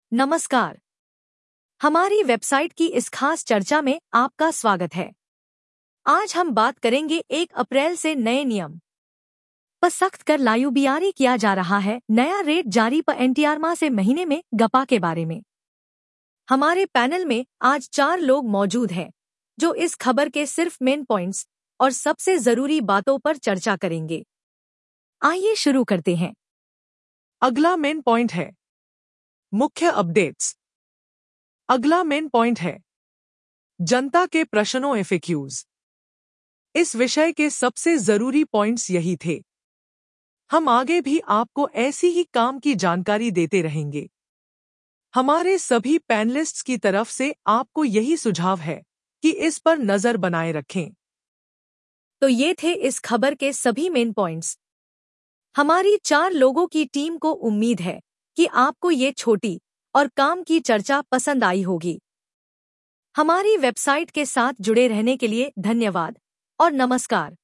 नमस्कार। हमारी वेबसाइट की इस खास चर्चा में आपका स्वागत है। आज हम बात करेंगे 1 अप्रैल से नए नियम पर सख्त कर लायूबियारी किया जा रहा है, नया रेट जारी पर एनटीआर माह से महीने में गपा के बारे में। हमारे पैनल में आज 4 लोग मौजूद हैं जो इस खबर के सिर्फ मेन पॉइंट्स और सबसे जरूरी बातों पर चर्चा करेंगे। आइए शुरू करते हैं। अगला मेन पॉइंट है मुख्य अपडेट्स। अगला मेन पॉइंट है जनता के प्रश्नों एफएक्यूज। इस विषय के सबसे जरूरी पॉइंट्स यही थे। हम आगे भी आपको ऐसी ही काम की जानकारी देते रहेंगे। हमारे सभी पैनलिस्ट्स की तरफ से आपको यही सुझाव है कि इस पर नजर बनाए रखें। तो ये थे इस खबर के सभी मेन पॉइंट्स। हमारी 4 लोगों की टीम को उम्मीद है कि आपको ये छोटी और काम की चर्चा पसंद आई होगी। हमारी वेबसाइट के साथ जुड़े रहने के लिए धन्यवाद और नमस्कार।